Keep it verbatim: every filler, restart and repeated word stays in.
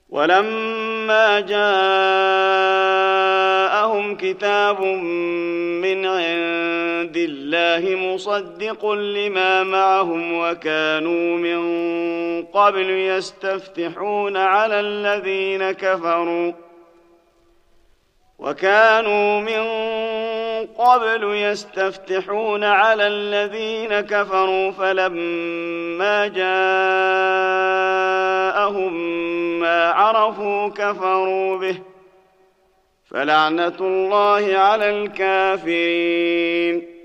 ولما جاءهم كتاب من عند الله مصدق لما معهم وكانوا من قبل يستفتحون على الذين كفروا وكانوا من قبل يستفتحون على الذين كفروا فلما جاءهم ما عرفوا كفروا به فلعنة الله على الكافرين.